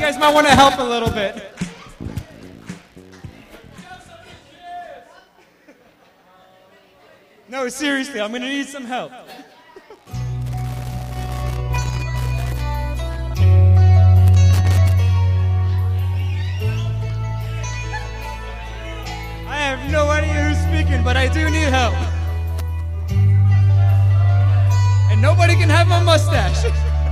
guys might want to help a little bit. No, seriously, I'm gonna need some help. I have no idea who's speaking, but I do need help. And nobody can have my mustache.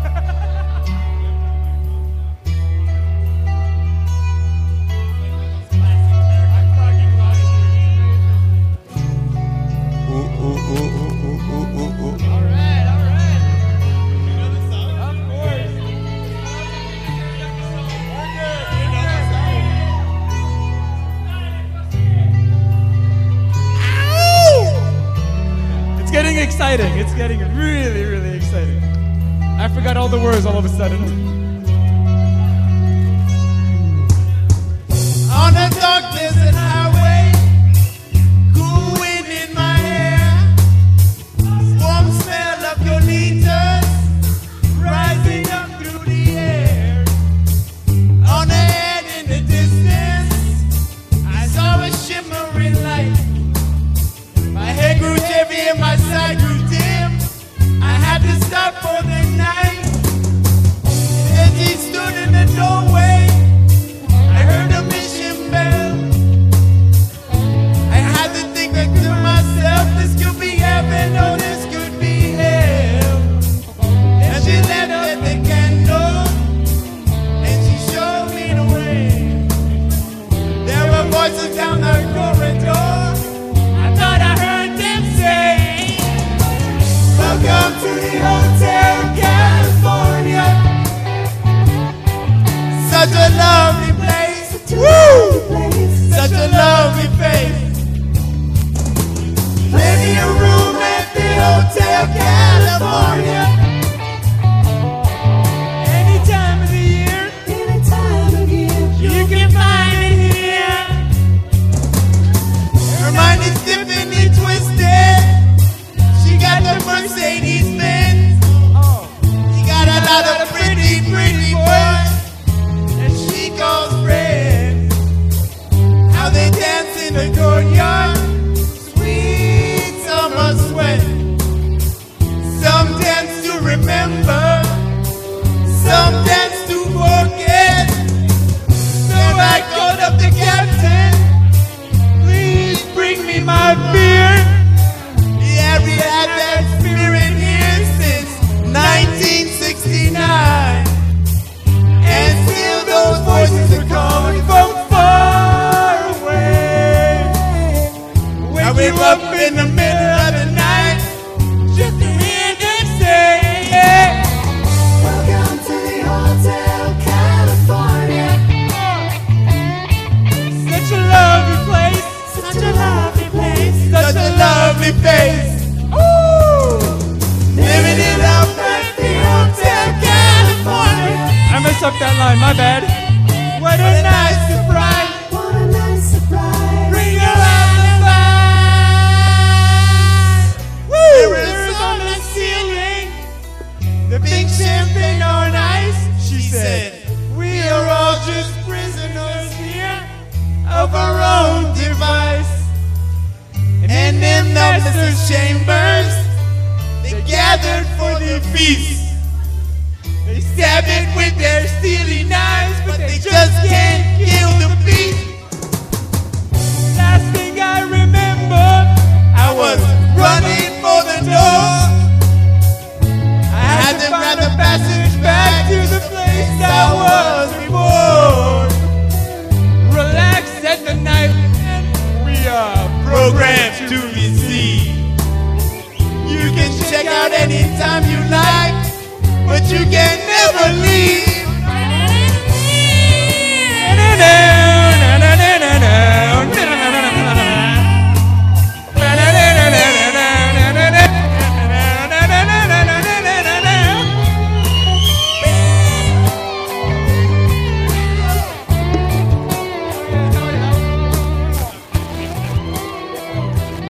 Exciting. It's getting really, really exciting. I forgot all the words all of a sudden. On a dark desert highway, cool wind in my hair, warm smell of colitas rising up through the air. On ahead in the distance, I saw a shimmering light. My head grew heavy and my side grew dim. I had to stop for the night. As he stood in the doorway, I heard a mission bell. I had to think back to myself, this could be heaven or this could be hell. And she lit up the candle and she showed me the way. There were voices down the corridor. I thought I heard them say, welcome to the Hotel California. Such a lovely place. Woo! Such a lovely place. Plenty of room at the Hotel California. Any time of the year, you can find it here. Her mind is Tiffany twisted. She got the Mercedes Benz. She got a lot of pretty, pretty boys that she calls friends. How they dance in the courtyard, sweet summer sweat. Some dance to remember, some dance to forget. So I called up the captain, please bring me my beer. Yeah, we had that spirit here since 1969. And still those voices are calling from far away. Wake you up in the middle of the night just to hear them say, welcome to the Hotel California. Such a lovely place. Such a lovely place. Such a lovely place. Ooh! Living it up at the Hotel California. I messed up that line, my bad. What a nice surprise. What a nice surprise. Bring her out the fire. Woo! Mirrors on the ceiling. The big champagne on ice. She said, we are all just prisoners here of our own device. And in the master's chambers, they gathered for the feast. They stab it with their steely knives, but they just can't kill the beast. Last thing I remember, I was running for the door. I had to find the passage back to the place I was before. Relax at the night, we are programmed to receive. You can check out anytime you like, but you can